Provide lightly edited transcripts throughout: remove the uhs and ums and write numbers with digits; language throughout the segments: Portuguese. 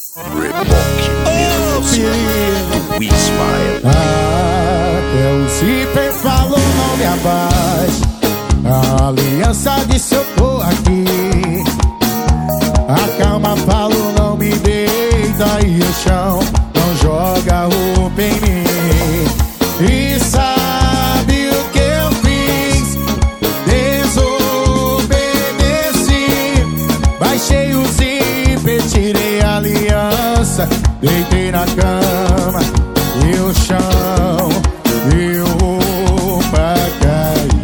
Reboque nervoso do Ismael. Até o zíper falou não me abaixe. A aliança disse eu tô aqui. A calma falou não me deita. E o chão não joga roupa em mim. E sabe o que eu fiz? Desobedeci. Baixei o zíper, tirei a aliança, deitei na cama e o chão viu roupa cair.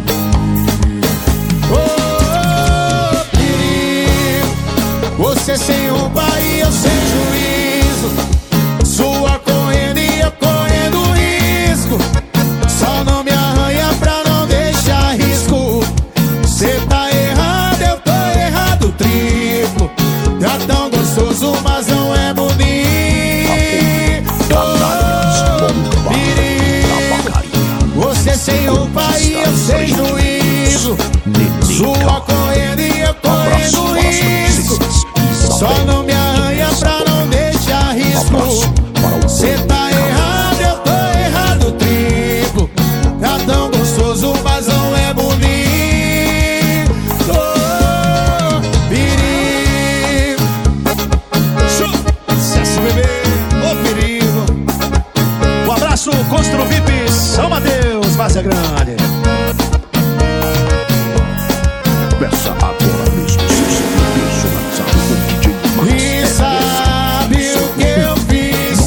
Oh, perigo, você sem roupa e eu sem juízo. Sua correndo e eu correndo risco. Só não me arranha pra não deixar risco. Cê tá errado, eu tô errado triplo. Tá tão gostoso, mas não é bonito. Você sem roupa e eu sem juízo. Sua correndo e eu correndo risco. Só não me arranha pra não deixar risco. Cê tá errado, eu tô errado triplo. Tá tão gostoso, mas não é bonito. Perigo. Sucesso, bebê. Ô, perigo. Um abraço, Constru VIP São Mateus, Várzea Grande. Peça agora mesmo personalizado com DJ Max. E sabe o que eu fiz?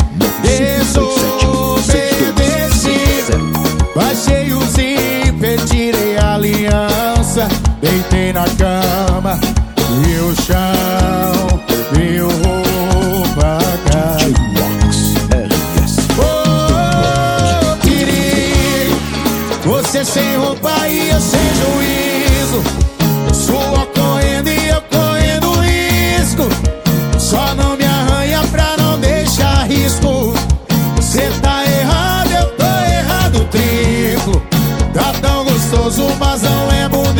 Desobedeci. Baixei o zíper, tirei a aliança, deitei na cama e o chão viu roupa cair. Oh, perigo, você sem roupa e eu sem juízo. Sua correndo e eu correndo risco. Só não me arranha pra não deixar risco. Cê tá errado, eu tô errado triplo. Tá tão gostoso, mas não é bonito.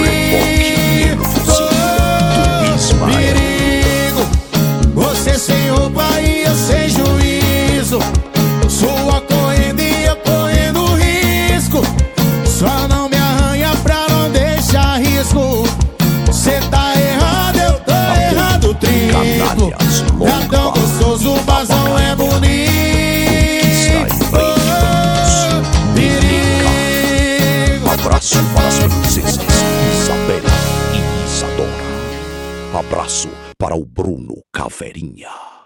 Oh, perigo, você sem roupa e eu sem juízo. Sua correndo e eu correndo risco. Só não me arranha pra não deixar risco. Cê tá errado, eu tô errado triplo. Tá tão gostoso, mas não é bonito. Perigo. Abraço para as princesas Isabela e Isadora. Abraço para o Bruno Caveirinha.